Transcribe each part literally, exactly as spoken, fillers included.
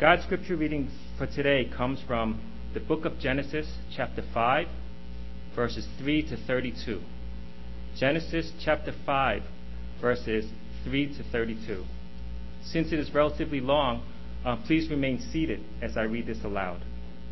God's scripture reading for today comes from the book of Genesis, chapter five, verses three to thirty-two. Genesis chapter five, verses three to thirty-two. Since it is relatively long, uh, please remain seated as I read this aloud.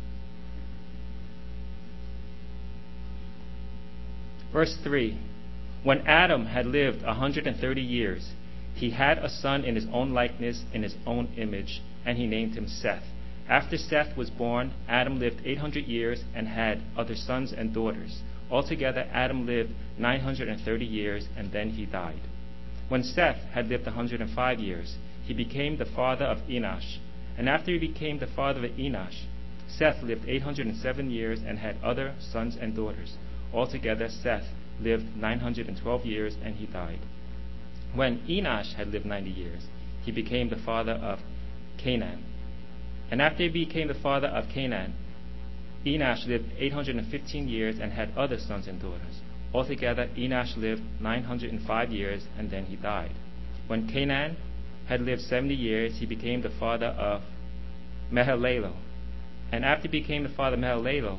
Verse three. When Adam had lived a hundred and thirty years, he had a son in his own likeness, in his own image, and he named him Seth. After Seth was born, Adam lived eight hundred years and had other sons and daughters. Altogether, Adam lived nine hundred and thirty years, and then he died. When Seth had lived a hundred and five years, he became the father of Enosh. And after he became the father of Enosh, Seth lived eight hundred and seven years and had other sons and daughters. Altogether, Seth lived nine hundred and twelve years, and he died. When Enosh had lived ninety years, he became the father of Canaan. And after he became the father of Canaan, Enosh lived eight hundred and fifteen years and had other sons and daughters. Altogether, Enosh lived nine hundred and five years, and then he died. When Canaan had lived seventy years, he became the father of Mahalalel. And after he became the father of Mahalalel,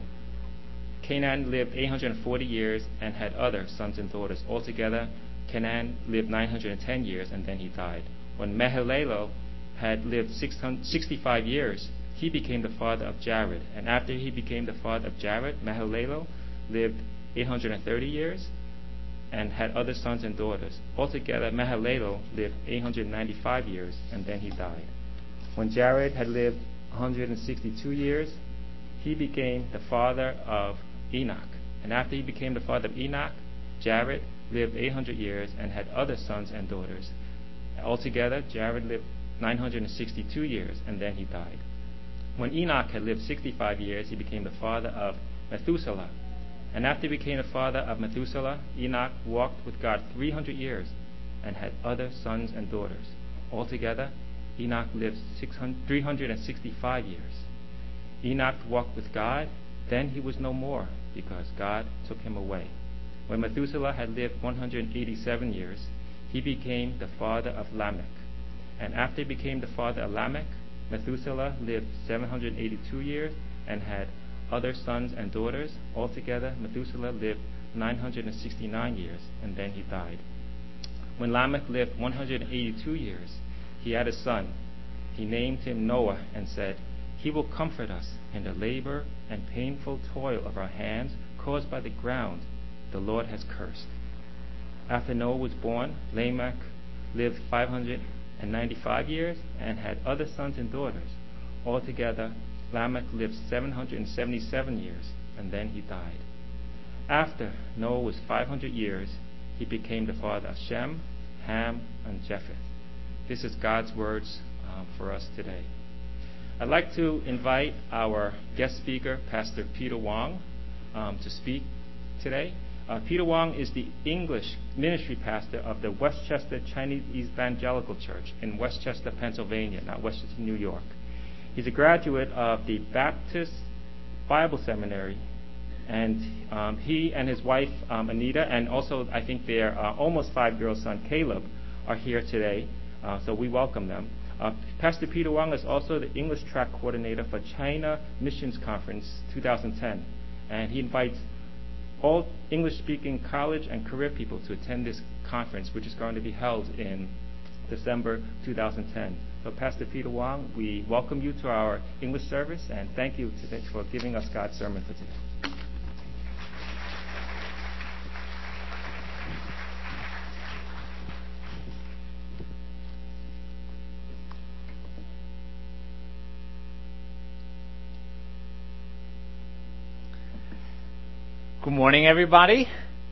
Canaan lived eight hundred and forty years and had other sons and daughters. Altogether, Canaan lived nine hundred and ten years, and then he died. When Mahalalel had lived sixty-five years, he became the father of Jared. And after he became the father of Jared, Mahalalel lived eight hundred and thirty years and had other sons and daughters. Altogether, Mahalalel lived eight hundred and ninety-five years, and then he died. When Jared had lived one hundred and sixty-two years, he became the father of Enoch. And after he became the father of Enoch, Jared lived eight hundred years and had other sons and daughters. Altogether, Jared lived nine hundred and sixty-two years, and then he died. When Enoch had lived sixty-five years, he became the father of Methuselah. And after he became the father of Methuselah, Enoch walked with God three hundred years and had other sons and daughters. Altogether, Enoch lived three hundred and sixty-five years. Enoch walked with God, then he was no more, because God took him away. When Methuselah had lived one hundred and eighty-seven years, he became the father of Lamech. And after he became the father of Lamech, Methuselah lived seven hundred and eighty-two years and had other sons and daughters. Altogether, Methuselah lived nine hundred and sixty-nine years, and then he died. When Lamech lived one hundred and eighty-two years, he had a son. He named him Noah and said, "He will comfort us in the labor and painful toil of our hands caused by the ground the Lord has cursed." After Noah was born, Lamech lived five hundred and ninety-five years and had other sons and daughters. Altogether, Lamech lived seven hundred and seventy-seven years, and then he died. After Noah was five hundred years, he became the father of Shem, Ham, and Japheth. This is God's words uh, for us today. I'd like to invite our guest speaker, Pastor Peter Wong, um, to speak today. Uh, Peter Wong is the English ministry pastor of the Westchester Chinese Evangelical Church in Westchester, Pennsylvania, not Westchester, New York. He's a graduate of the Baptist Bible Seminary, and um, he and his wife, um, Anita, and also I think their uh, almost five-year-old son, Caleb, are here today, uh, so we welcome them. Uh, Pastor Peter Wong is also the English track coordinator for China Missions Conference twenty ten, and he invites all English-speaking college and career people to attend this conference, which is going to be held in December two thousand ten. So, Pastor Peter Wong, we welcome you to our English service, and thank you today for giving us God's sermon for today. Good morning, everybody.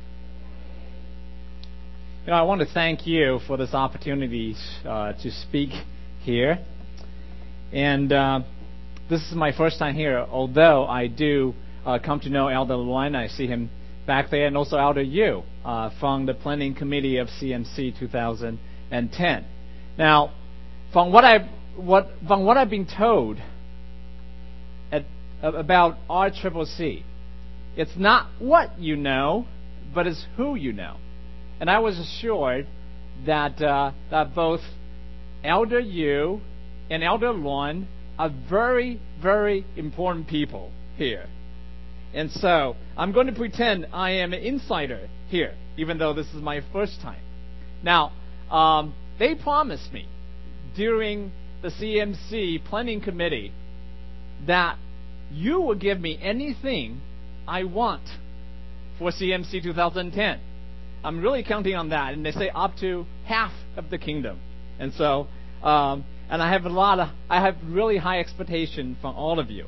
You know, I want to thank you for this opportunity uh, to speak here. And uh, this is my first time here, although I do uh, come to know Elder Luan. I see him back there, and also Elder Yu uh, from the planning committee of C M C two thousand ten. Now, from what I what from what I've been told at, about R C C C, it's not what you know, but it's who you know. And I was assured that uh, that both Elder Yu and Elder Luan are very, very important people here. And so I'm going to pretend I am an insider here, even though this is my first time. Now, um, they promised me during the C M C planning committee that you will give me anything I want for C M C twenty ten. I'm really counting on that, and they say up to half of the kingdom. And so, um, and I have a lot of, I have really high expectation from all of you.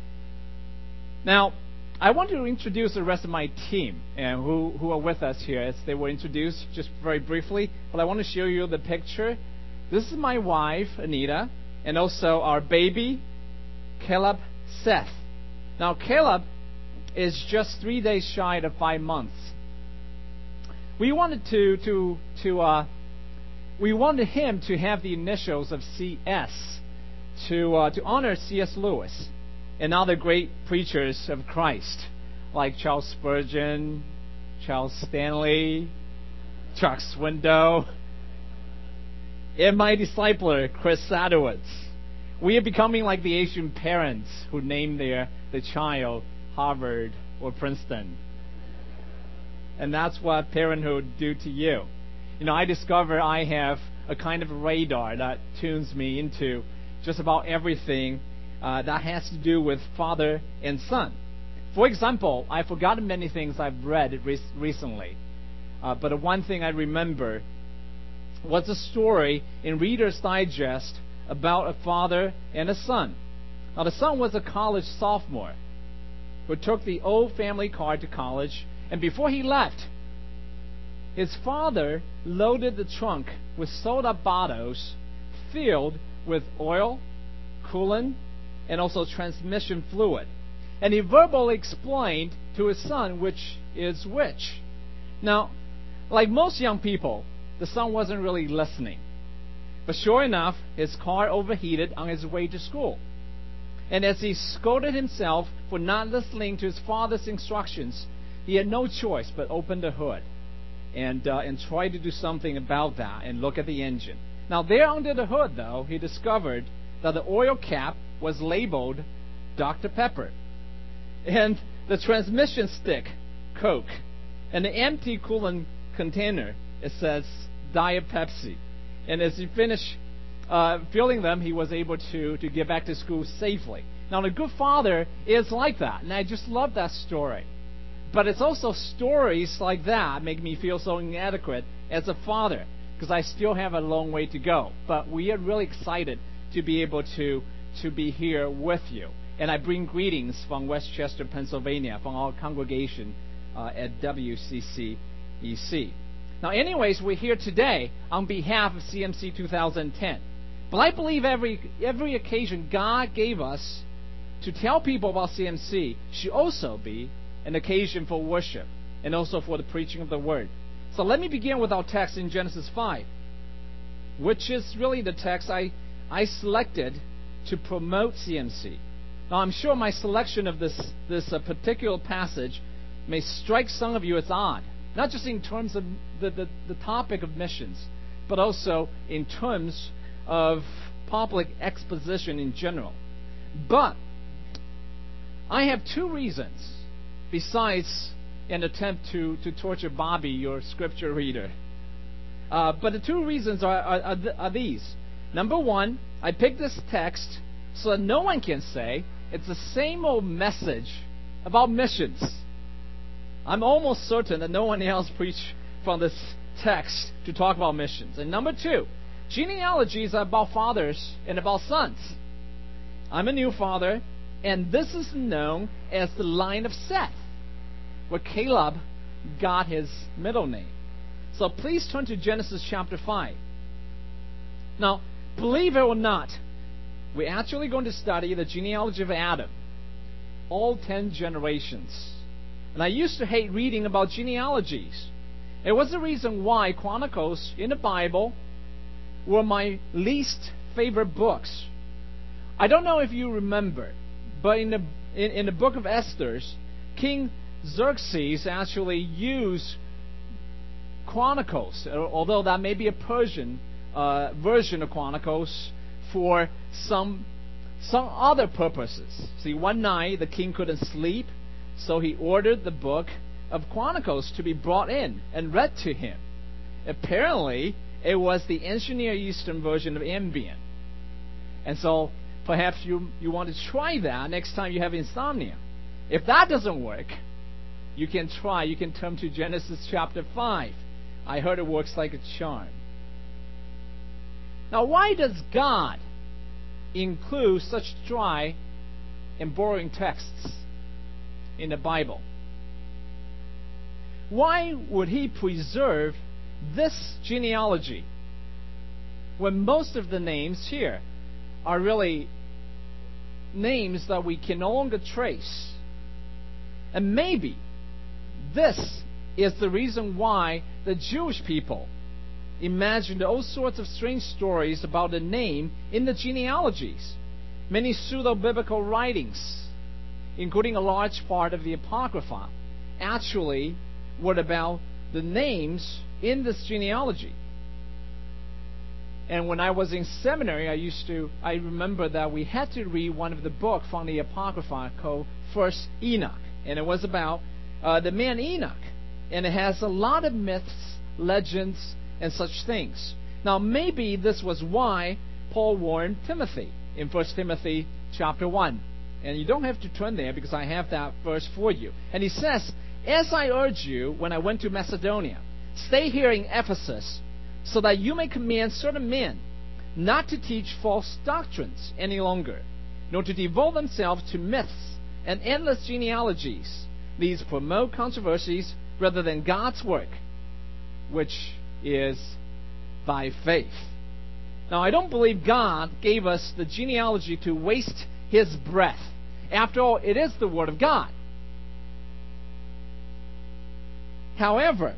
Now, I want to introduce the rest of my team and who, who are with us here, as they were introduced just very briefly. But I want to show you the picture. This is my wife, Anita, and also our baby, Caleb Seth. Now, Caleb is just three days shy of five months. We wanted to to to uh, we wanted him to have the initials of C S to uh, to honor C S Lewis and other great preachers of Christ, like Charles Spurgeon, Charles Stanley, Chuck Swindoll, and my discipler, Chris Sadowitz. We are becoming like the Asian parents who name their the child Harvard or Princeton. And that's what parenthood do to you. You know, I discover I have a kind of radar that tunes me into just about everything uh, that has to do with father and son. For example, I've forgotten many things I've read re- recently. Uh, but the one thing I remember was a story in Reader's Digest about a father and a son. Now, the son was a college sophomore who took the old family car to college, and before he left, his father loaded the trunk with soda bottles filled with oil, coolant, and also transmission fluid. And he verbally explained to his son which is which. Now, like most young people, the son wasn't really listening. But sure enough, his car overheated on his way to school. And as he scolded himself for not listening to his father's instructions, he had no choice but open the hood and uh, and try to do something about that and look at the engine. Now, there under the hood, though, he discovered that the oil cap was labeled Doctor Pepper, and the transmission stick, Coke, and the empty coolant container, it says Diet Pepsi. And as he finished uh, filling them, he was able to, to get back to school safely. Now, the good father is like that, and I just love that story. But it's also stories like that make me feel so inadequate as a father, because I still have a long way to go. But we are really excited to be able to, to be here with you. And I bring greetings from Westchester, Pennsylvania, from our congregation uh, at W C C E C. Now, anyways, we're here today on behalf of C M C twenty ten. But I believe every every occasion God gave us to tell people about C M C should also be an occasion for worship and also for the preaching of the Word. So let me begin with our text in Genesis five, which is really the text I, I selected to promote C M C. Now, I'm sure my selection of this, this uh, particular passage may strike some of you as odd, not just in terms of the, the, the topic of missions, but also in terms of public exposition in general. But I have two reasons, besides an attempt to, to torture Bobby, your scripture reader. Uh, but the two reasons are, are, are, th- are these. Number one, I picked this text so that no one can say it's the same old message about missions. I'm almost certain that no one else preached from this text to talk about missions. And number two, genealogies are about fathers and about sons. I'm a new father, and this is known as the line of Seth, where Caleb got his middle name. So please turn to Genesis chapter five. Now, believe it or not, we're actually going to study the genealogy of Adam, all ten generations. And I used to hate reading about genealogies. It was the reason why Chronicles in the Bible were my least favorite books. I don't know if you remember, but in the in, in the book of Esther, King Xerxes actually used Chronicles, although that may be a Persian uh, version of Chronicles, for some some other purposes. See, one night the king couldn't sleep, so he ordered the book of Chronicles to be brought in and read to him. Apparently, it was the ancient Near Eastern version of Ambien. And so, perhaps you, you want to try that next time you have insomnia. If that doesn't work, you can try, you can turn to Genesis chapter five. I heard it works like a charm. Now, why does God include such dry and boring texts in the Bible? Why would He preserve this genealogy when most of the names here are really names that we can no longer trace? And maybe this is the reason why the Jewish people imagined all sorts of strange stories about the name in the genealogies. Many pseudo-biblical writings, including a large part of the Apocrypha, actually were about the names in this genealogy. And when I was in seminary, I used to, I remember that we had to read one of the books from the Apocrypha called First Enoch. And it was about uh, the man Enoch. And it has a lot of myths, legends, and such things. Now, maybe this was why Paul warned Timothy in First Timothy chapter one. And you don't have to turn there because I have that verse for you. And he says, "As I urged you when I went to Macedonia, stay here in Ephesus, so that you may command certain men not to teach false doctrines any longer, nor to devote themselves to myths and endless genealogies. These promote controversies rather than God's work, which is by faith." Now, I don't believe God gave us the genealogy to waste His breath. After all, it is the Word of God. However,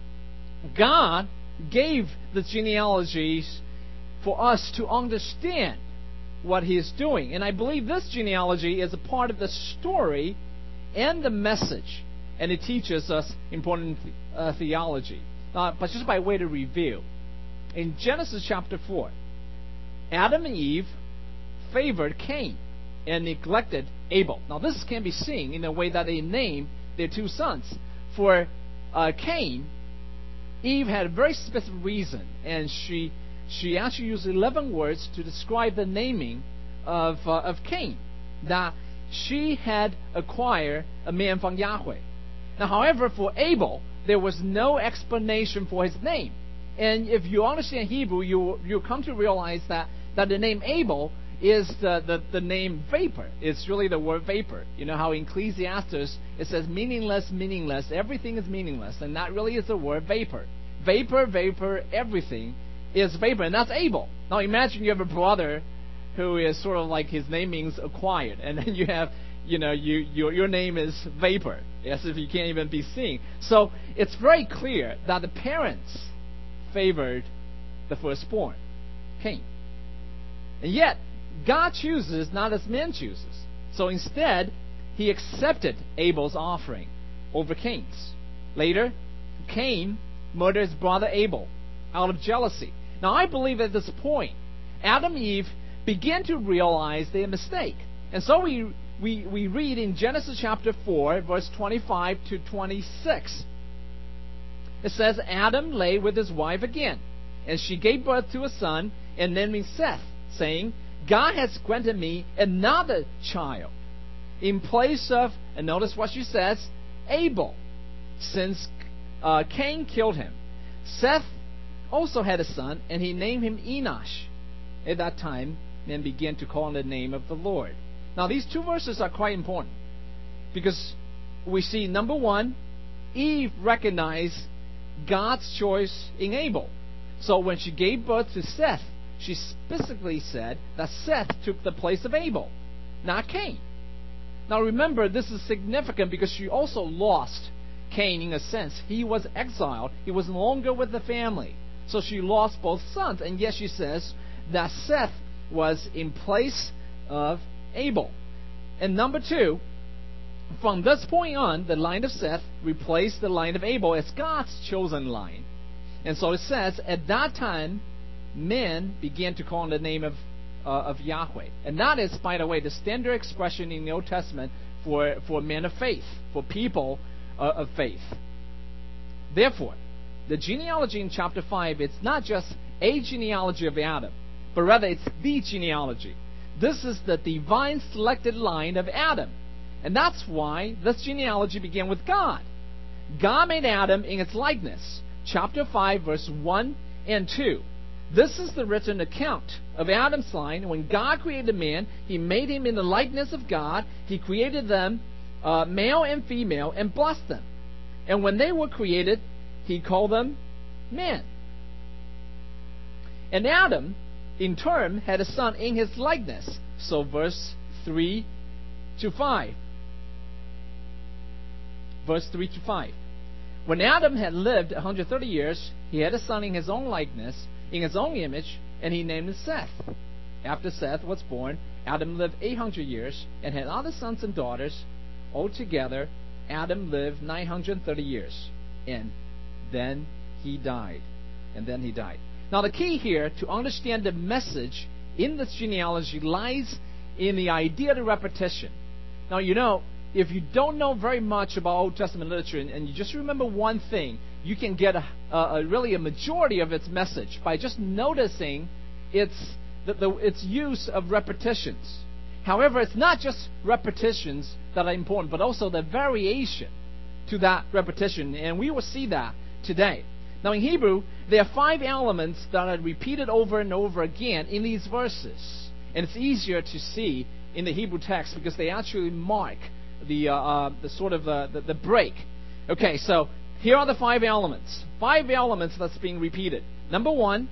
God gave the genealogies for us to understand what He is doing. And I believe this genealogy is a part of the story and the message. And it teaches us important uh, theology. Uh, but just by way of review, in Genesis chapter four, Adam and Eve favored Cain and neglected Abel. Now, this can be seen in the way that they named their two sons. For uh, Cain, Eve had a very specific reason, and she she actually used eleven words to describe the naming of uh, of Cain, that she had acquired a man from Yahweh. Now, however, for Abel, there was no explanation for his name. And if you understand Hebrew, you you come to realize that, that the name Abel is the, the, the name vapor. It's really the word vapor. You know how in Ecclesiastes it says meaningless, meaningless, everything is meaningless, and that really is the word vapor. Vapor, vapor, everything is vapor, and that's Abel. Now imagine you have a brother who is sort of like his name means acquired, and then you have, you know, you your your name is vapor, as if you can't even be seen. So it's very clear that the parents favored the firstborn, Cain. And yet, God chooses not as man chooses. So instead, He accepted Abel's offering over Cain's. Later, Cain murdered his brother Abel out of jealousy. Now, I believe at this point, Adam and Eve began to realize their mistake. And so we, we, we read in Genesis chapter four, verse twenty-five to twenty-six. It says, "Adam lay with his wife again, and she gave birth to a son, and named him Seth, saying, God has granted me another child in place of," and notice what she says, "Abel, since uh, Cain killed him. Seth also had a son, and he named him Enosh. At that time, men began to call on the name of the Lord." Now, these two verses are quite important because we see, number one, Eve recognized God's choice in Abel. So when she gave birth to Seth, she specifically said that Seth took the place of Abel, not Cain. Now remember, this is significant because she also lost Cain in a sense. He was exiled. He was no longer with the family. So she lost both sons. And yet she says that Seth was in place of Abel. And number two, from this point on, the line of Seth replaced the line of Abel as God's chosen line. And so it says, at that time, men began to call on the name of, uh, of Yahweh. And that is, by the way, the standard expression in the Old Testament for, for men of faith, for people uh, of faith. Therefore, the genealogy in chapter five, it's not just a genealogy of Adam, but rather it's the genealogy. This is the divine selected line of Adam. And that's why this genealogy began with God. God made Adam in his likeness. Chapter five, verse one and two. This is the written account of Adam's line. When God created man, he made him in the likeness of God. He created them, uh, male and female, and blessed them. And when they were created, he called them men. And Adam, in turn, had a son in his likeness. So verse three to five. Verse three to five. When Adam had lived one hundred thirty years, he had a son in his own likeness, in his own image, and he named him Seth. After Seth was born, Adam lived eight hundred years and had other sons and daughters. Altogether, Adam lived nine hundred thirty years. And then he died. And then he died. Now the key here to understand the message in this genealogy lies in the idea of the repetition. Now, you know, if you don't know very much about Old Testament literature and, and you just remember one thing, you can get a, a, a really a majority of its message by just noticing its the, the, its use of repetitions. However, it's not just repetitions that are important, but also the variation to that repetition, and we will see that today. Now, in Hebrew, there are five elements that are repeated over and over again in these verses, and it's easier to see in the Hebrew text because they actually mark the uh, uh, the sort of uh, the, the break. Okay, so here are the five elements. Five elements that's being repeated. Number one,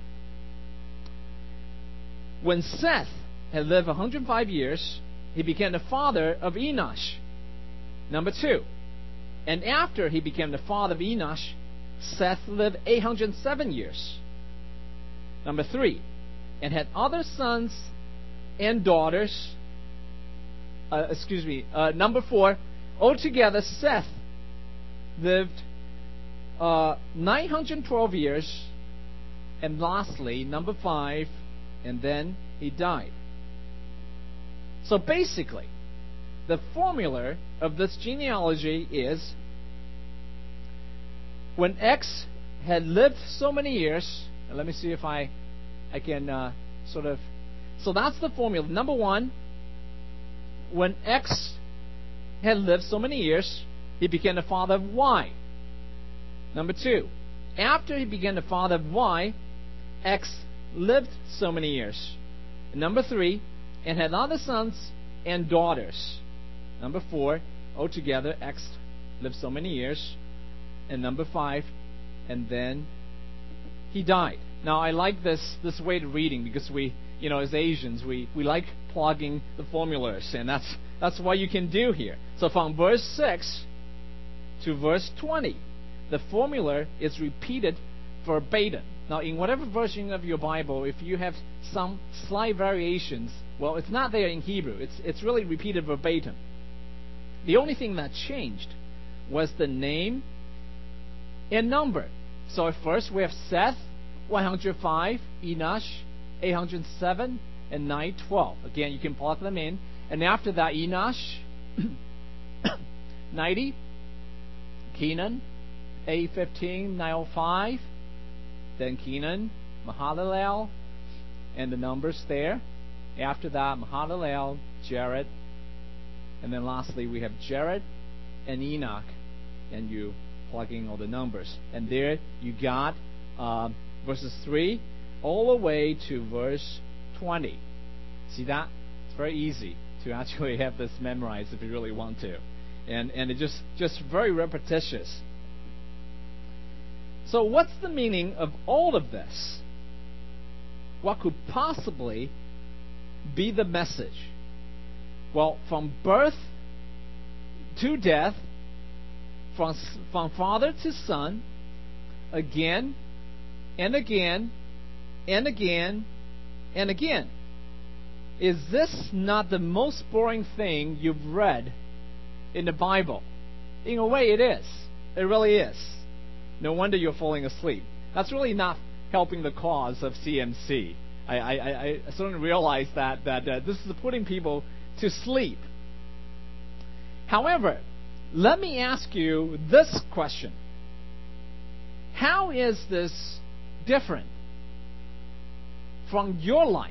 when Seth had lived one hundred five years, he became the father of Enosh. Number two, and after he became the father of Enosh, Seth lived eight hundred seven years. Number three, and had other sons and daughters. Uh, excuse me. Uh, number four, altogether Seth lived uh, nine hundred twelve years. And lastly, number five, and then he died. So basically, the formula of this genealogy is when X had lived so many years, and let me see if I, I can uh, sort of, so that's the formula. Number one, when X had lived so many years, he became the father of Y. Number two, after he became the father of Y, X lived so many years. And number three, and had other sons and daughters. Number four, altogether X lived so many years. And number five, and then he died. Now, I like this this way of reading because we, you know, as Asians, we, we like plugging the formulas, and that's that's what you can do here. So from verse six to verse twenty, the formula is repeated verbatim. Now, in whatever version of your Bible, if you have some slight variations, well, it's not there in Hebrew. It's it's really repeated verbatim. The only thing that changed was the name and number. So at first we have Seth, one hundred five, Enosh, eight hundred seven, and nine twelve. Again, you can plug them in. And after that, Enosh, ninety, Kenan, eight fifteen, nine oh five, then Kenan, Mahalalel, and the numbers there. After that, Mahalalel, Jared, and then lastly we have Jared and Enoch, and you plugging all the numbers. And there you got uh, verses three all the way to verse twenty. See that? It's very easy to actually have this memorized if you really want to. And and it just just very repetitious. So what's the meaning of all of this? What could possibly be the message? Well, from birth to death, from, from father to son, again and again and again and again. Is this not the most boring thing you've read in the Bible? In a way, it is. It really is. No wonder you're falling asleep. That's really not helping the cause of C M C. I, I, I, I suddenly realized that, that uh, this is putting people to sleep. However, let me ask you this question. How is this different from your life?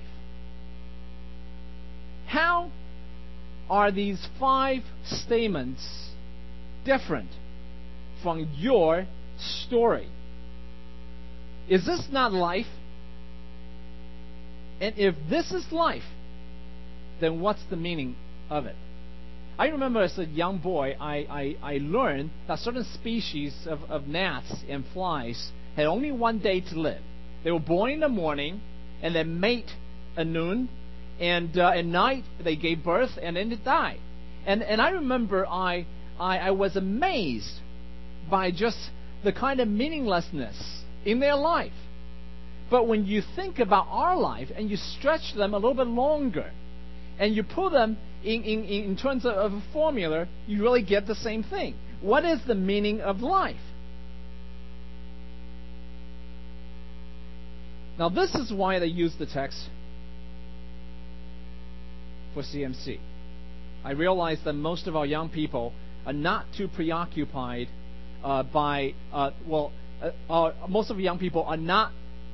How are these five statements different from your story? Is this not life? And if this is life, then what's the meaning of it? I remember as a young boy, I, I, I learned that certain species of, of gnats and flies had only one day to live. They were born in the morning, and they mate at noon, and uh, at night they gave birth, and then they died. And and I remember I, I I was amazed by just the kind of meaninglessness in their life. But when you think about our life and you stretch them a little bit longer, and you put them in, in, in terms of, of a formula, you really get the same thing. What is the meaning of life? Now, this is why they use the text for C M C. I realize that most of our young people are not too preoccupied uh, by, uh, well, uh, uh, most of the young people are not,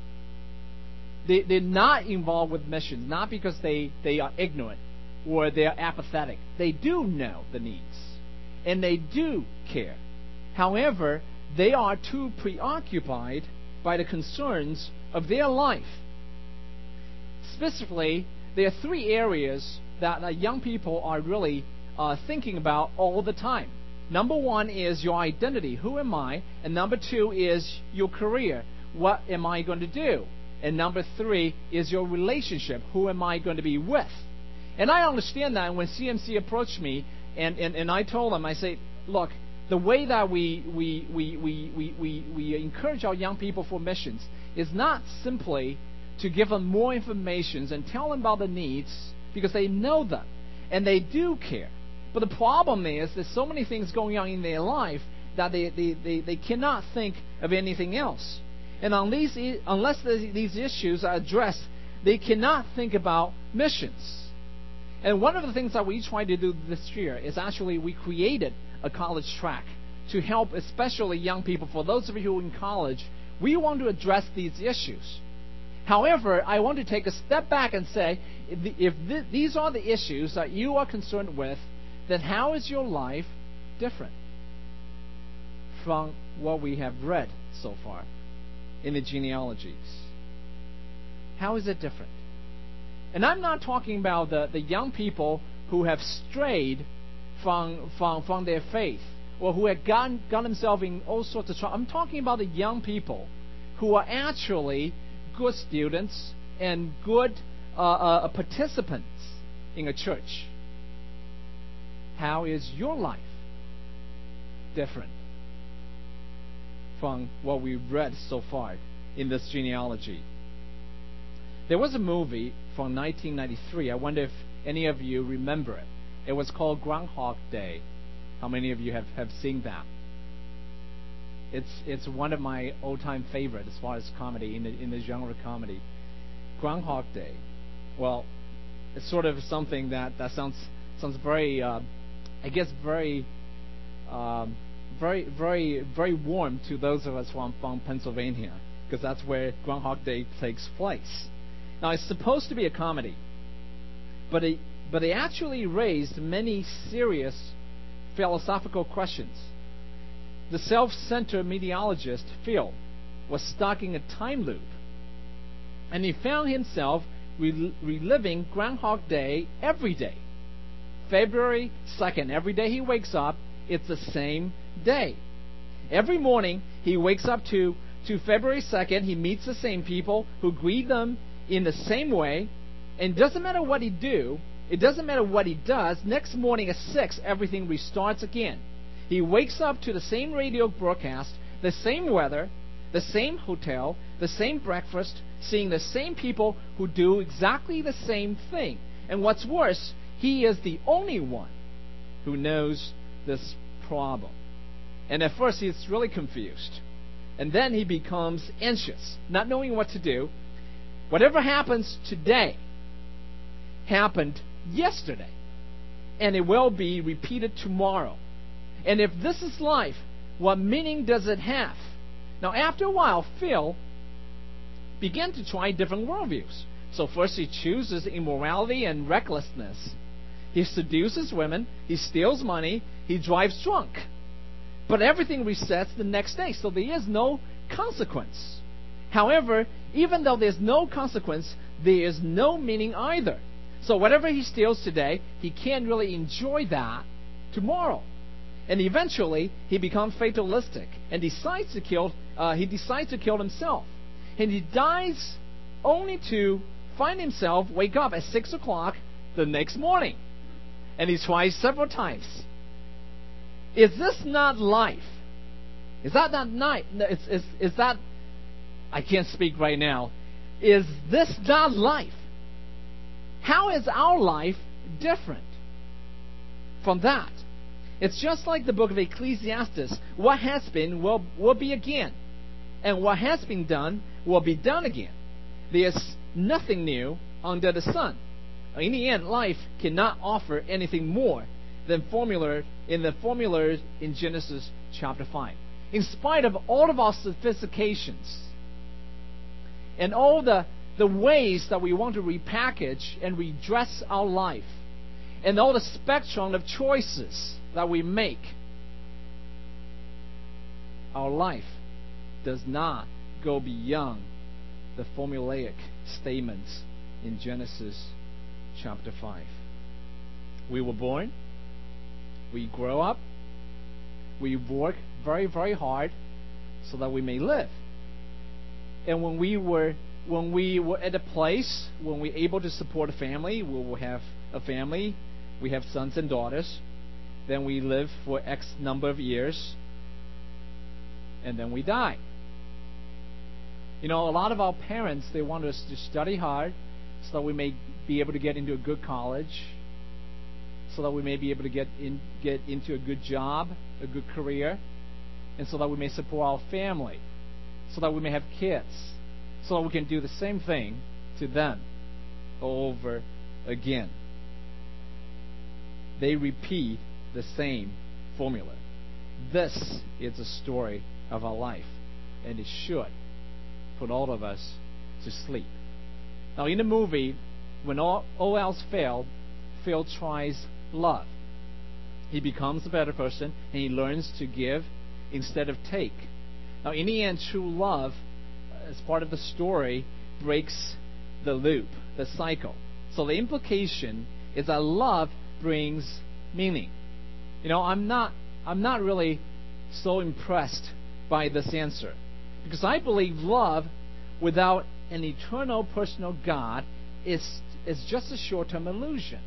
they, they're not involved with missions, not because they, they are ignorant or they are apathetic. They do know the needs, and they do care. However, they are too preoccupied by the concerns of their life. Specifically, there are three areas that uh, young people are really uh, thinking about all the time. Number one is your identity. Who am I? And number two is your career. What am I going to do? And number three is your relationship. Who am I going to be with? And I understand that. And when C M C approached me, and, and, and I told them, I say, look, the way that we, we, we, we, we, we, we encourage our young people for missions is not simply to give them more information and tell them about the needs, because they know them and they do care. But the problem is there's so many things going on in their life that they, they, they, they cannot think of anything else. And unless, unless these issues are addressed, they cannot think about missions. And one of the things that we tried to do this year is actually we created a college track to help especially young people. For those of you who are in college, we want to address these issues. However, I want to take a step back and say, if th- these are the issues that you are concerned with, then how is your life different from what we have read so far in the genealogies? How is it different? And I'm not talking about the, the young people who have strayed from, from, from their faith, or who have gotten, gotten themselves in all sorts of trouble. I'm talking about the young people who are actually good students and good uh, uh, participants in a church. How is your life different from what we've read so far in this genealogy? There was a movie from nineteen ninety-three. I wonder if any of you remember it. It was called Groundhog Day. How many of you have, have seen that? It's it's one of my old-time favorites as far as comedy, in the, in the genre comedy. Groundhog Day. Well, it's sort of something that, that sounds sounds very, uh, I guess, very, um, very, very, very warm to those of us from, from Pennsylvania, because that's where Groundhog Day takes place. Now, it's supposed to be a comedy, but it, but it actually raised many serious philosophical questions. The self-centered meteorologist, Phil, was stuck in a time loop, and he found himself rel- reliving Groundhog Day every day. February second, every day he wakes up, it's the same day. Every morning, he wakes up to, to February second, he meets the same people who greet them in the same way, and it doesn't matter what he do, it doesn't matter what he does, next morning at six, everything restarts again. He wakes up to the same radio broadcast, the same weather, the same hotel, the same breakfast, seeing the same people who do exactly the same thing. And what's worse, he is the only one who knows this problem. And at first he's really confused. And then he becomes anxious, not knowing what to do. Whatever happens today happened yesterday, and it will be repeated tomorrow. And if this is life, what meaning does it have? Now, after a while, Phil began to try different worldviews. So first he chooses immorality and recklessness. He seduces women, he steals money, he drives drunk. But everything resets the next day, so there is no consequence. However, even though there's no consequence, there is no meaning either. So whatever he steals today, he can't really enjoy that tomorrow. And eventually, he becomes fatalistic and decides to kill. Uh, he decides to kill himself, and he dies only to find himself wake up at six o'clock the next morning. And he tries several times. Is this not life? Is that not night? Is, is, is that? I can't speak right now. Is this not life? How is our life different from that? It's just like the book of Ecclesiastes. What has been will, will be again. And what has been done will be done again. There's nothing new under the sun. In the end, life cannot offer anything more than formula in the formulas in Genesis chapter five. In spite of all of our sophistications and all the, the ways that we want to repackage and redress our life, and all the spectrum of choices that we make, our life does not go beyond the formulaic statements in Genesis chapter five. We were born, we grow up, we work very, very hard so that we may live. And when we were when we were at a place when we're able to support a family, we will have a family, we have sons and daughters, then we live for X number of years, and then we die. You know, a lot of our parents, they want us to study hard so that we may be able to get into a good college, so that we may be able to get in, get into a good job, a good career, and so that we may support our family, so that we may have kids, so that we can do the same thing to them over again. They repeat the same formula. This is the story of our life, and it should put all of us to sleep. Now, in the movie, when all, all else failed, Phil tries love. He becomes a better person, and he learns to give instead of take. Now, in the end, true love, as part of the story, breaks the loop, the cycle. So the implication is that love brings meaning. You know, I'm not, I'm not really so impressed by this answer, because I believe love without an eternal personal God is is just a short-term illusion.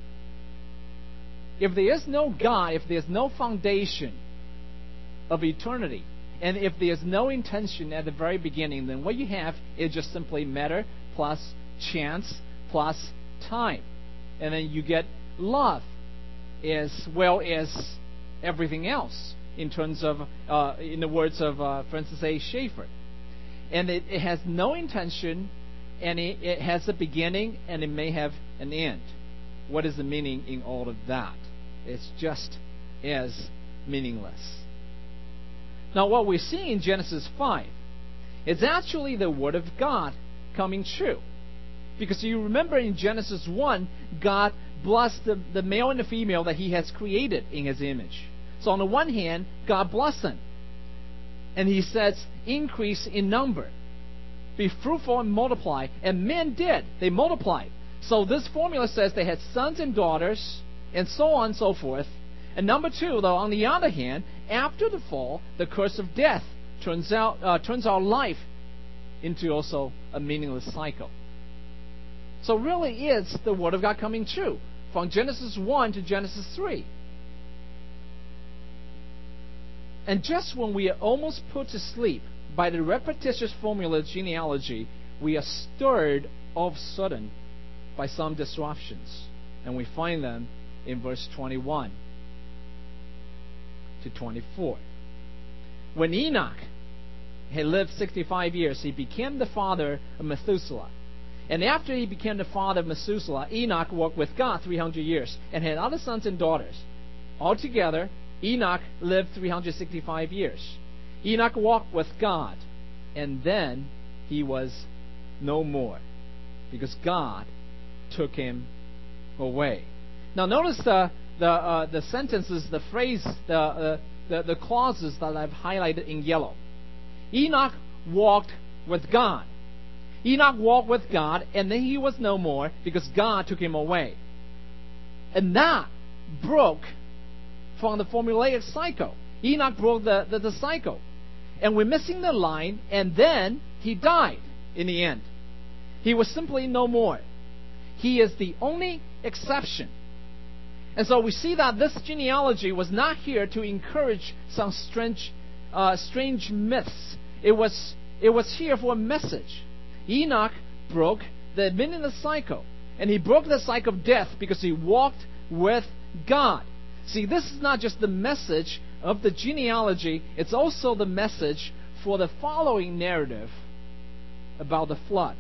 If there is no God, if there's no foundation of eternity, and if there's no intention at the very beginning, then what you have is just simply matter plus chance plus time. And then you get love as well as everything else, in terms of, uh, in the words of uh, Francis A. Schaeffer. And it, it has no intention, and it, it has a beginning, and it may have an end. What is the meaning in all of that? It's just as meaningless. Now, what we see in Genesis five is actually the Word of God coming true. Because you remember in Genesis one, God blessed the, the male and the female that He has created in His image. So on the one hand, God blessed them. And He says, increase in number. Be fruitful and multiply. And men did. They multiplied. So this formula says they had sons and daughters, and so on and so forth. And number two, though, on the other hand, after the fall, the curse of death turns out uh, turns our life into also a meaningless cycle. So really is the Word of God coming true from Genesis one to Genesis three. And just when we are almost put to sleep by the repetitious formula of genealogy, we are stirred all of a sudden by some disruptions. And we find them in verse twenty-one to twenty-four. When Enoch had lived sixty-five years, he became the father of Methuselah. And after he became the father of Methuselah, Enoch walked with God three hundred years and had other sons and daughters. Altogether, Enoch lived three hundred sixty-five years. Enoch walked with God, and then he was no more, because God took him away. Now notice the the uh, the sentences, the phrase, the, uh, the the clauses that I've highlighted in yellow. Enoch walked with God. Enoch walked with God, and then he was no more because God took him away. And that broke from the formulaic cycle. Enoch broke the, the, the cycle. And we're missing the line, and then he died in the end. He was simply no more. He is the only exception. And so we see that this genealogy was not here to encourage some strange, uh, strange myths. It was, it was here for a message. Enoch broke the meaningless cycle. And he broke the cycle of death because he walked with God. See, this is not just the message of the genealogy, it's also the message for the following narrative about the flood.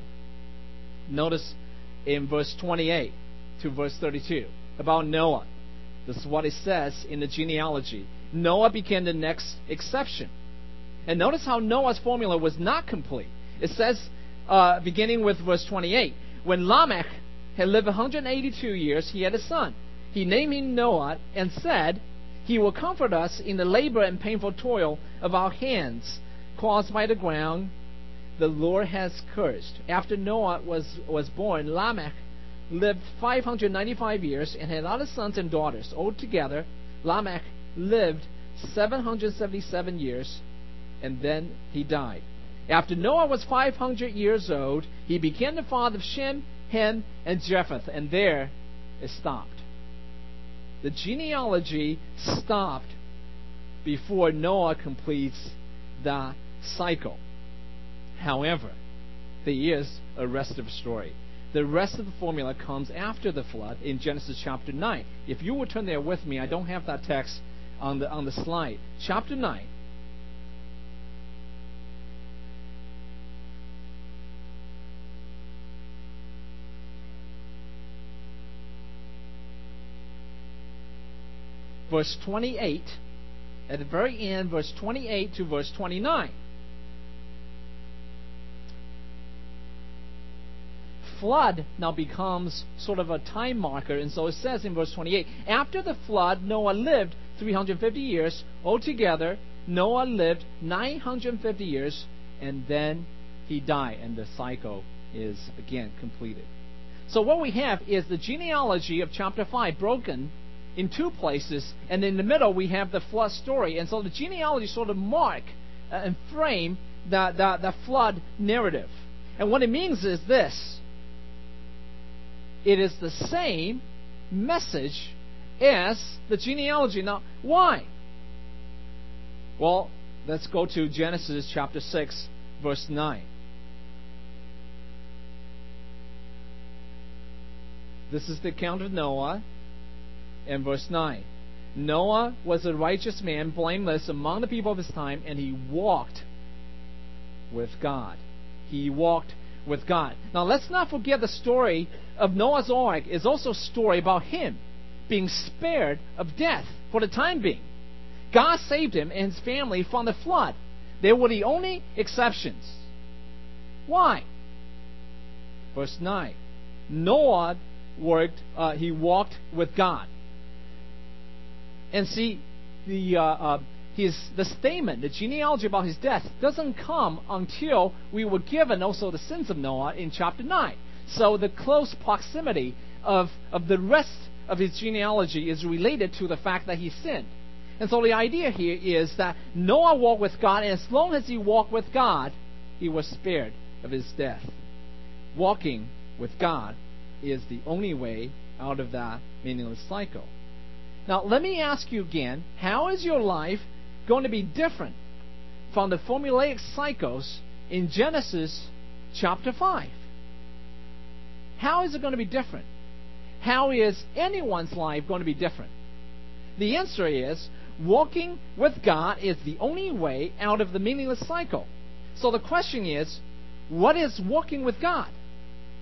Notice in verse twenty-eight to verse thirty-two about Noah. This is what it says in the genealogy. Noah became the next exception. And notice how Noah's formula was not complete. It says, uh, beginning with verse twenty-eight, when Lamech had lived one hundred eighty-two years, he had a son. He named him Noah and said, he will comfort us in the labor and painful toil of our hands caused by the ground the Lord has cursed. After Noah was, was born, Lamech lived five hundred ninety-five years and had other sons and daughters. Altogether, Lamech lived seven hundred seventy-seven years, and then he died. After Noah was five hundred years old, he became the father of Shem, Ham, and Japheth, and there it stopped. The genealogy stopped before Noah completes the cycle. However, there is a rest of the story. The rest of the formula comes after the flood in Genesis chapter nine. If you would turn there with me, I don't have that text on the on the slide. Chapter nine. Verse twenty-eight, at the very end, verse twenty-eight to verse twenty-nine. Flood now becomes sort of a time marker, and so it says in verse twenty-eight, after the flood, Noah lived three hundred fifty years. Altogether, Noah lived nine hundred fifty years, and then he died, and the cycle is again completed. So what we have is the genealogy of chapter five broken in two places, and in the middle we have the flood story. And so the genealogy sort of mark uh, and frame the, the, the flood narrative. And what it means is this: it is the same message as the genealogy. Now, why? Well, let's go to Genesis chapter six, verse nine. This is the account of Noah. In verse nine, Noah was a righteous man, blameless among the people of his time, and he walked with God. He walked with God. Now, let's not forget the story of Noah's Ark is also a story about him being spared of death for the time being. God saved him and his family from the flood. They were the only exceptions. Why? Verse nine, Noah worked. Uh, he walked with God. And see, the uh, uh, his the statement, the genealogy about his death, doesn't come until we were given also the sins of Noah in chapter nine. So the close proximity of, of the rest of his genealogy is related to the fact that he sinned. And so the idea here is that Noah walked with God, and as long as he walked with God, he was spared of his death. Walking with God is the only way out of that meaningless cycle. Now, let me ask you again, how is your life going to be different from the formulaic cycles in Genesis chapter five? How is it going to be different? How is anyone's life going to be different? The answer is, walking with God is the only way out of the meaningless cycle. So the question is, what is walking with God?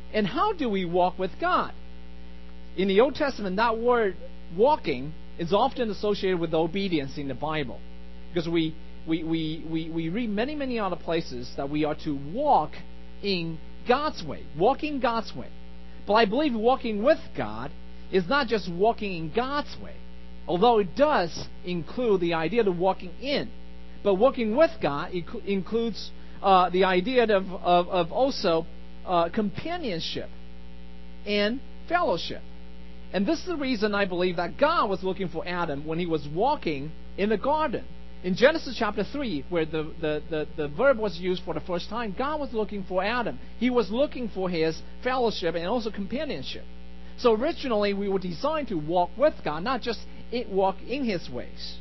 And how do we walk with God? In the Old Testament, that word walking is often associated with obedience in the Bible. Because we, we, we, we, we read many, many other places that we are to walk in God's way, walking God's way. But I believe walking with God is not just walking in God's way, although it does include the idea of walking in. But walking with God inc- includes uh, the idea of, of, of also uh, companionship and fellowship. And this is the reason I believe that God was looking for Adam when he was walking in the garden. In Genesis chapter three, where the, the, the, the verb was used for the first time, God was looking for Adam. He was looking for his fellowship and also companionship. So originally we were designed to walk with God, not just it walk in his ways.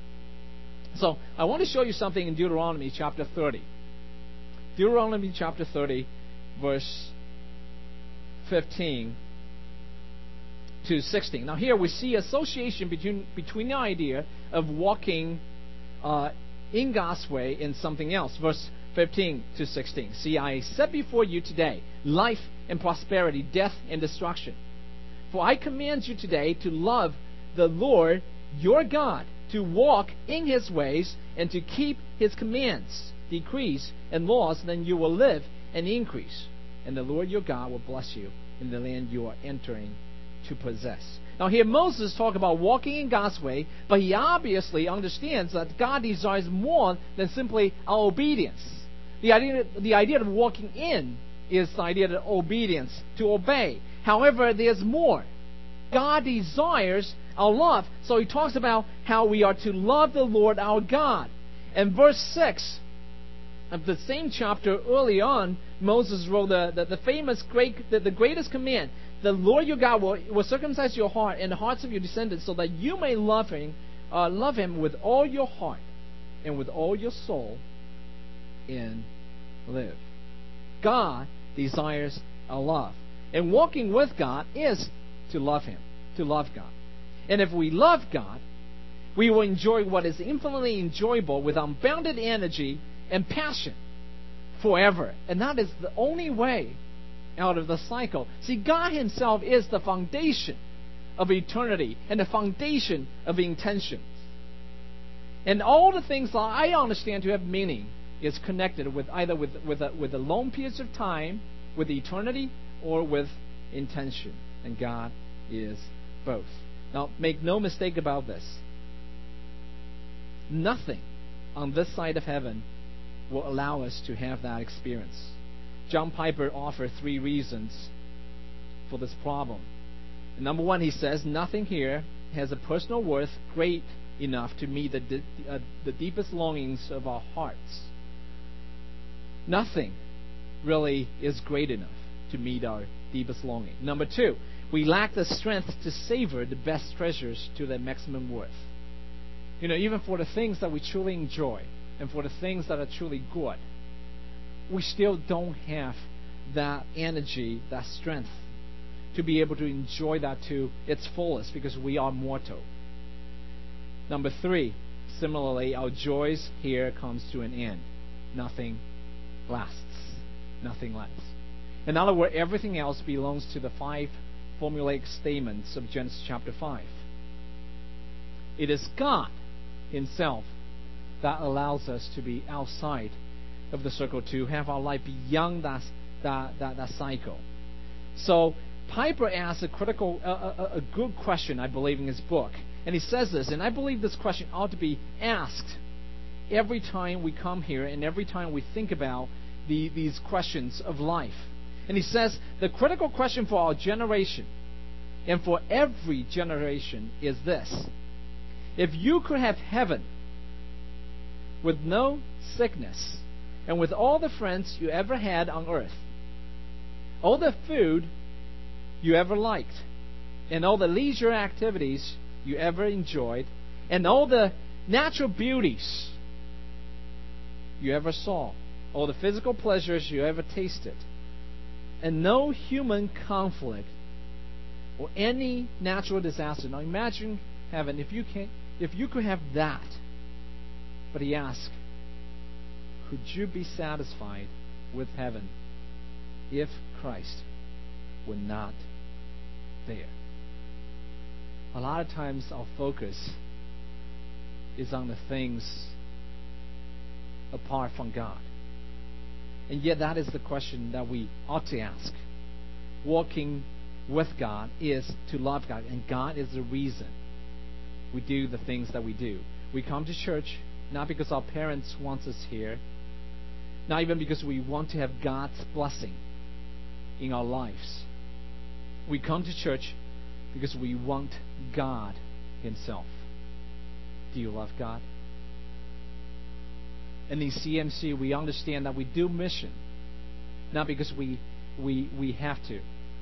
So I want to show you something in Deuteronomy chapter thirty. Deuteronomy chapter thirty, verse fifteen to sixteen. Now here we see association between, between the idea of walking Uh, in God's way in something else. Verse fifteen to sixteen. See, I set before you today life and prosperity, death and destruction. For I command you today to love the Lord your God, to walk in his ways, and to keep his commands, decrees, and laws, then you will live and increase. And the Lord your God will bless you in the land you are entering to possess. Now here Moses talks about walking in God's way, but he obviously understands that God desires more than simply our obedience. The idea, the idea of walking in is the idea of obedience, to obey. However, there's more. God desires our love. So he talks about how we are to love the Lord our God. And verse six of the same chapter, early on, Moses wrote the, the, the famous, great, the, the greatest command. The Lord your God will, will circumcise your heart and the hearts of your descendants, so that you may love him, uh, love him with all your heart and with all your soul, and live. God desires our love, and walking with God is to love him, to love God. And if we love God, we will enjoy what is infinitely enjoyable with unbounded energy and passion forever. And that is the only way out of the cycle. See, God himself is the foundation of eternity and the foundation of intentions. And all the things that I understand to have meaning is connected with either with with a, with a long periods of time, with eternity, or with intention. And God is both. Now, make no mistake about this. Nothing on this side of heaven will allow us to have that experience. John Piper offered three reasons for this problem. And number one, he says, nothing here has a personal worth great enough to meet the, di- uh, the deepest longings of our hearts. Nothing really is great enough to meet our deepest longing. Number two, we lack the strength to savor the best treasures to their maximum worth. You know, even for the things that we truly enjoy and for the things that are truly good, we still don't have that energy, that strength to be able to enjoy that to its fullest because we are mortal. Number three, similarly, our joys here comes to an end. Nothing lasts. Nothing lasts. In other words, everything else belongs to the five formulaic statements of Genesis chapter five. It is God himself that allows us to be outside of the circle, to have our life beyond that, that, that, that cycle. So Piper asks a critical, a, a, a good question, I believe, in his book. And he says this, and I believe this question ought to be asked every time we come here and every time we think about the, these questions of life. And he says, the critical question for our generation and for every generation is this. If you could have heaven with no sickness and with all the friends you ever had on earth, all the food you ever liked, and all the leisure activities you ever enjoyed, and all the natural beauties you ever saw, all the physical pleasures you ever tasted, and no human conflict or any natural disaster. Now imagine heaven, if you can, if you could have that. But he asks, could you be satisfied with heaven if Christ were not there. A lot of times our focus is on the things apart from God. And yet that is the question that we ought to ask. Walking with God is to love God, and God is the reason we do the things that we do. We come to church not because our parents want us here, not even because we want to have God's blessing in our lives. We come to church because we want God Himself. Do you love God? And in C M C, we understand that we do mission, not because we we we have to,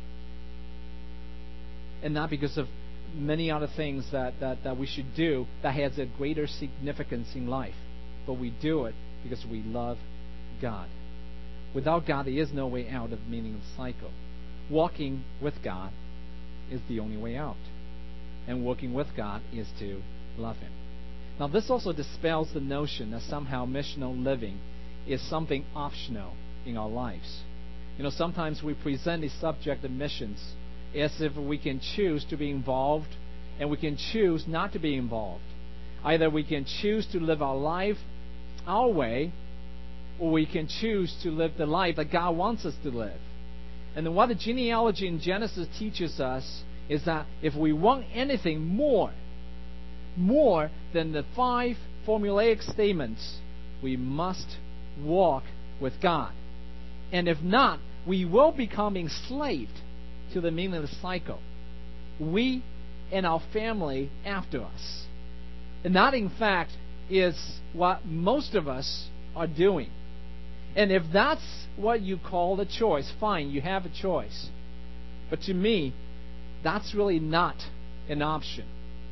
and not because of many other things that, that, that we should do that has a greater significance in life. But we do it because we love God. Without God, there is no way out of the meaningless cycle. Walking with God is the only way out. And working with God is to love Him. Now, this also dispels the notion that somehow missional living is something optional in our lives. You know, sometimes we present the subject of missions as if we can choose to be involved and we can choose not to be involved. Either we can choose to live our life our way, or we can choose to live the life that God wants us to live. And then what the genealogy in Genesis teaches us is that if we want anything more, more than the five formulaic statements, we must walk with God. And if not, we will become enslaved to the meaningless cycle. We and our family after us. And that, in fact, is what most of us are doing. And if that's what you call a choice, fine, you have a choice. But to me, that's really not an option.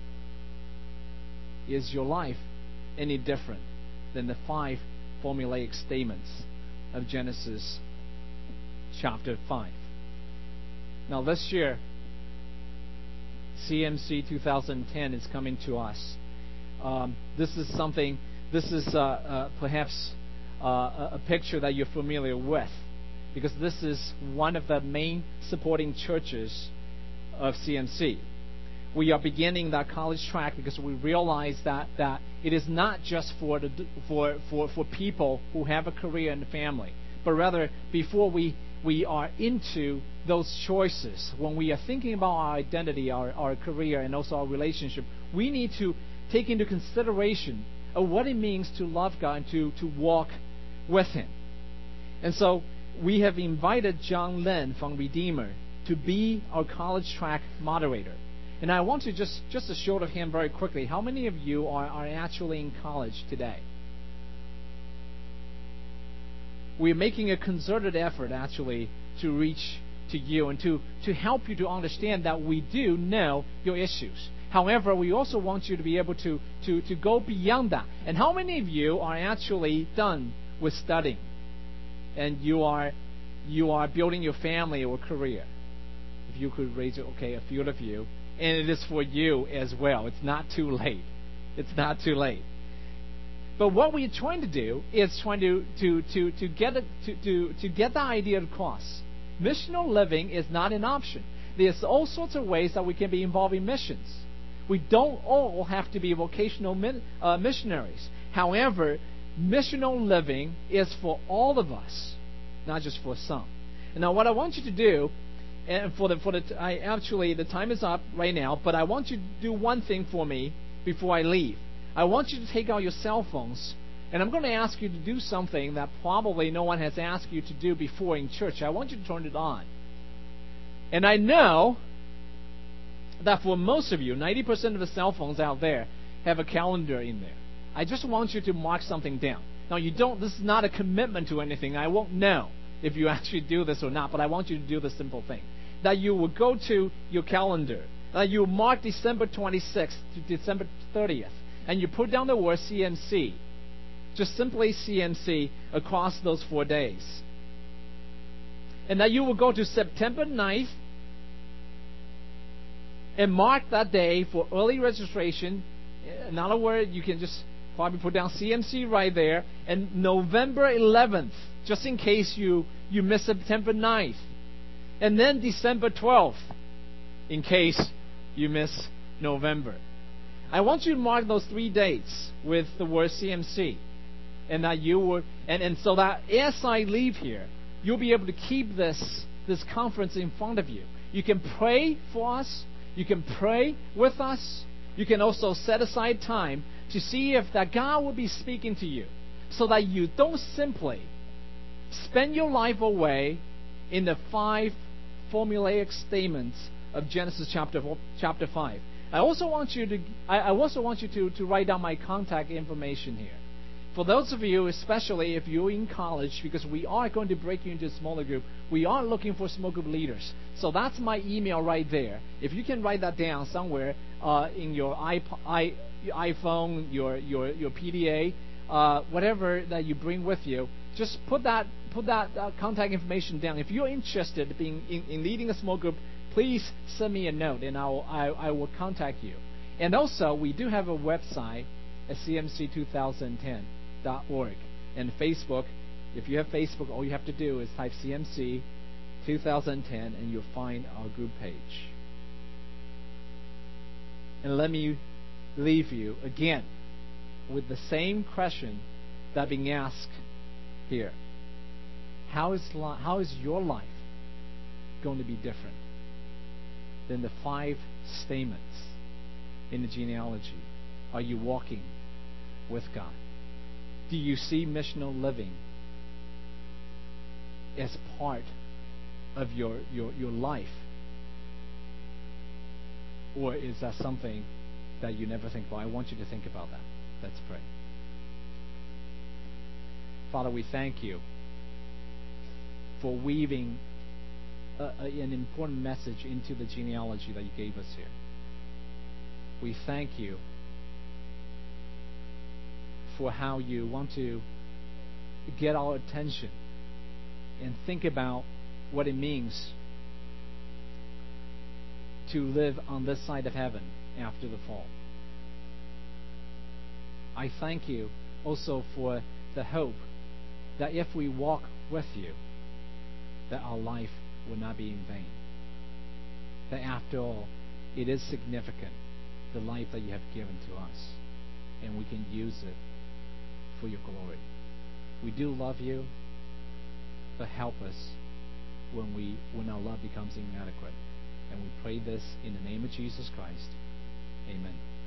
Is your life any different than the five formulaic statements of Genesis chapter five? Now, this year, C M C twenty ten is coming to us. Um, this is something, this is uh, uh, perhaps uh, a picture that you're familiar with, because this is one of the main supporting churches of C M C. We are beginning that college track because we realize that, that it is not just for, the, for, for, for people who have a career and a family, but rather before we we are into those choices, when we are thinking about our identity, our, our career, and also our relationship, we need to take into consideration of what it means to love God and to, to walk with Him. And so we have invited John Lin from Redeemer to be our college track moderator. And I want to just, just a show of hand very quickly. How many of you are, are actually in college today? We're making a concerted effort, actually, to reach to you and to, to help you to understand that we do know your issues. However, we also want you to be able to, to, to go beyond that. And how many of you are actually done with studying? And you are you are building your family or career? If you could raise it, okay, a few of you. And it is for you as well. It's not too late. It's not too late. But what we're trying to do is trying to to to to get it, to, to to get the idea across. Missional living is not an option. There's all sorts of ways that we can be involved in missions. We don't all have to be vocational min, uh, missionaries. However, missional living is for all of us, not just for some. And now, what I want you to do, and for the for the I actually the time is up right now, but I want you to do one thing for me before I leave. I want you to take out your cell phones, and I'm going to ask you to do something that probably no one has asked you to do before in church. I want you to turn it on. And I know that for most of you, ninety percent of the cell phones out there have a calendar in there. I just want you to mark something down. Now, you don't. This is not a commitment to anything. I won't know if you actually do this or not, but I want you to do the simple thing. That you will go to your calendar. That you mark December twenty-sixth to December thirtieth. And you put down the word C M C. Just simply C M C across those four days. And that you will go to September ninth and mark that day for early registration. In other words, you can just probably put down C M C right there. And November eleventh, just in case you, you miss September ninth, And then December twelfth, in case you miss November. I want you to mark those three dates with the word C M C. And that you will, and, and so that as I leave here, you'll be able to keep this, this conference in front of you. You can pray for us. You can pray with us. You can also set aside time to see if that God will be speaking to you, so that you don't simply spend your life away in the five formulaic statements of Genesis chapter chapter five. I also want you to I, I also want you to, to write down my contact information here. For those of you, especially if you're in college, because we are going to break you into a smaller group, we are looking for small group leaders. So that's my email right there. If you can write that down somewhere uh, in your iPod, i iPhone, your your your P D A, uh, whatever that you bring with you, just put that put that uh, contact information down. If you're interested in, in, in leading a small group, please send me a note, and I will I, I will contact you. And also, we do have a website at C M C twenty ten dot org and Facebook. If you have Facebook, all you have to do is type C M C twenty ten, and you'll find our group page. And let me leave you again with the same question that being asked here. How is li- how is your life going to be different than the five statements in the genealogy? Are you walking with God? Do you see missional living as part of your, your, your life? Or is that something that you never think about? I want you to think about that. Let's pray. Father, we thank you for weaving a, a, an important message into the genealogy that you gave us here. We thank you for how you want to get our attention and think about what it means to live on this side of heaven after the fall. I thank you also for the hope that if we walk with you, that our life will not be in vain. That after all, it is significant, the life that you have given to us, and we can use it for your glory. We do love you, but help us when we when our love becomes inadequate. And we pray this in the name of Jesus Christ. Amen.